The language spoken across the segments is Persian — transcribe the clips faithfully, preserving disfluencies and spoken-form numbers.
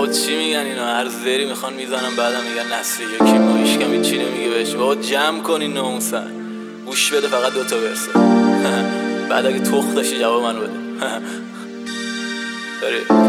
بابا چی میگن اینا؟ هر زری میخوان میزنن بعدم میگن نسلی یکی ما هیچ کم هیچی نمیگه بهش. بابا جمع کنین ناموسن، گوش بده فقط دوتا برسه. بعد اگه تخت داشتی جواب منو بده. داری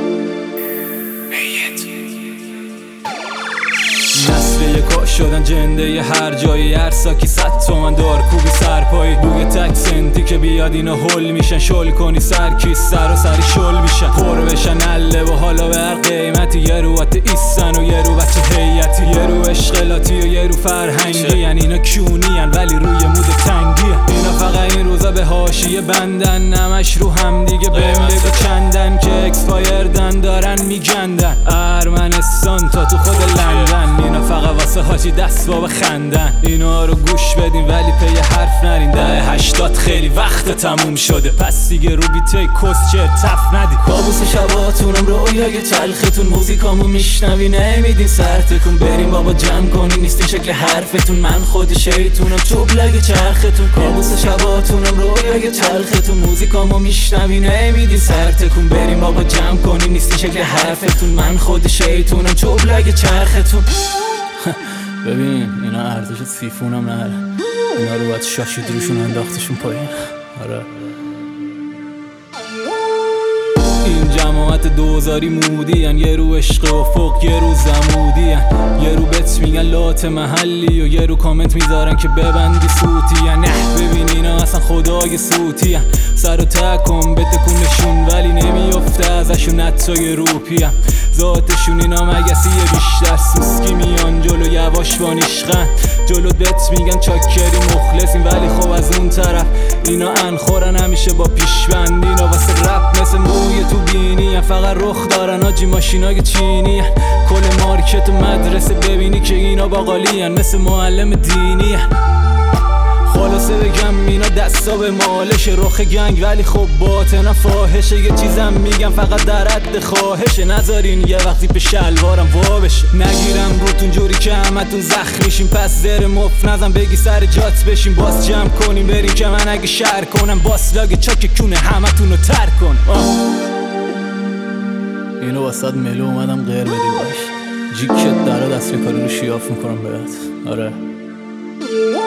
نسل یکا شدن جنده ی هر جایی، هر ساکی صد تومن دار کوبی سرپایی. روی تک سنتی که بیاد اینا هل میشن، شل کنی سرکی سر و سری شل میشن، پر بشن اله و حالا به هر قیمتی. یه رو ایستن و یه رو بچه هیئتی، یه رو اشغالاتی و یه رو فرهنگی. یعنی اینا کونی ان ولی روی مود تنگی ان. اینا فقط این روزا به حاشیه بندن، نمش رو هم دیگه بهم بگو چندن که اکسپایردن دارن میگندن. ارمنستان تا تو خود لندن، اینا فقط واسه حاجی دست باب خندن. اینا رو گوش بدین ولی پی حرف نرین، ده هشتاد خیلی وقت تموم شده، پس دیگه رو بیتای کس چه تف ندید. کابوس شباتونم رویای تلختون، موزیکامو میشنوی نمیدین سر تکون. بریم بابا جمع کنین نیستی شکل حرفتون، من خود شیطونم چوبلگ چرختون. کابوس شباتونم رویای تلختون، موزیکامو میشنوی نمیدین سر تکون. بریم بابا جمع کنین نیستی شکل حرفتون، من خود شیطونم چوبلگ چرختون. ببین اینا ارزش سیفونم نره، اینا رو باید شاشید روشون انداختشون پایین. آره این جماعت دوزاری مودی ان، یه رو عشق افق یه رو زمودی ان. یه رو بت میگن لات محلی و یه رو کامنت میذارن که ببندی سوتی ان. نه ببین اینا اصلا خدای سوتی ان، سر و تکن بتکونشون ولی نمیافته ازشون حتی روپی ان. ذاتشون اینا مگسیه بیشتر سوسکی میان جلو یواش بانیشقن، جلو بت میگن چاکری مخلصین ولی خب از اون طرف اینا انخورن همیشه با پیشبند. اینا واسه رپ مثل موی تو بینی، فقط رخ دارن آجی ماشینای چینی. کل مارکت و مدرسه ببینی که اینا باقالی ان، مثل معلم دینی. خلاصه بگم اینا دستا به مالش، رخ گنگ ولی خب باطنا فاحشه. یه چیزم میگم فقط در حد خواهشه، نذارین یه وقتی به شلوارم وا بشه. نگیرم روتون جوری که همتون زخمیشین، پس زر مف نزن بگی سر جات بشین. باز جمع کنیم بریم که من اگه شر کنم، باس لاگ چاک کونه همتون رو تر کن. اینو واسد ملو اومدم غیر بدی باش، جیکت داره دست کاری رو شیاف میکنم بهت. آره